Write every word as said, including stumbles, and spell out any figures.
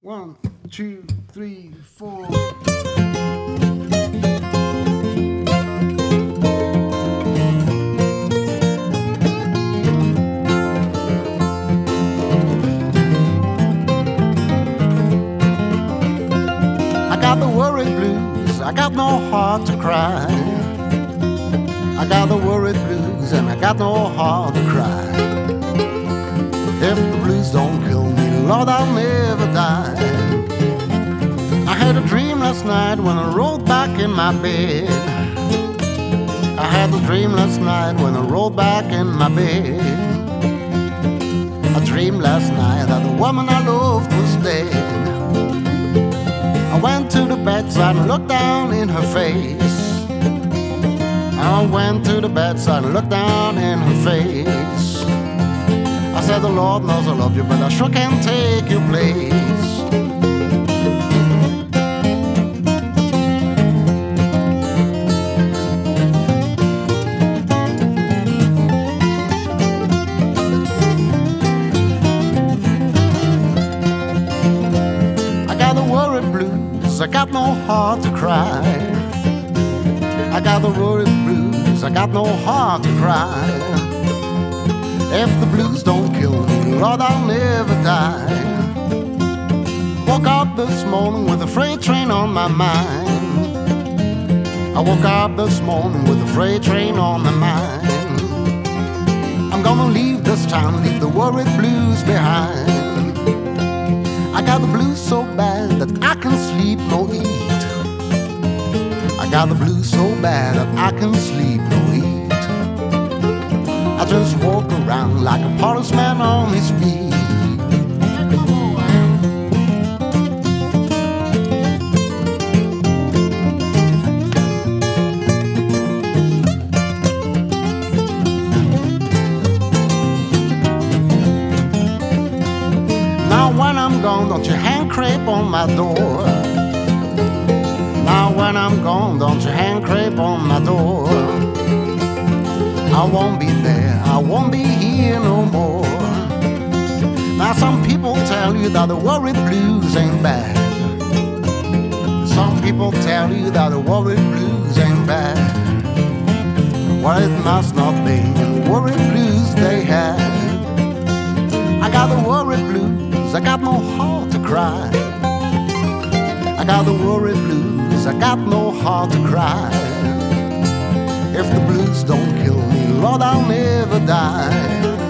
One, two, three, four. I got the worried blues, I got no heart to cry. I got the worried blues and I got no heart to cry. If the blues don't kill me, Lord, I'll never die. I had a dream last night when I rolled back in my bed. I had a dream last night when I rolled back in my bed. I dreamed last night that the woman I loved was dead. I went to the bedside and looked down in her face. I went to the bedside and looked down in her face. I said, the Lord knows I love you, but I sure can't take your place. I got the worried blues, I got no heart to cry. I got the worried blues, I got no heart to cry. If the blues don't kill me, Lord, I'll never die. Woke up this morning with a freight train on my mind. I woke up this morning with a freight train on my mind. I'm gonna leave this town, leave the worried blues behind. I got the blues so bad that I can sleep nor eat. I got the blues so bad that I can sleep nor eat. I just walk around like a policeman on his feet. Now when I'm gone, don't you hang crepe on my door. Now when I'm gone, don't you hang crepe on my door. I won't be there, I won't be here no more. Now some people tell you that the worried blues ain't bad. Some people tell you that the worried blues ain't bad. Well, it must not be the worried blues they had. I got the worried blues, I got no heart to cry. I got the worried blues, I got no heart to cry. If the blues don't kill me, Lord, I'll never die.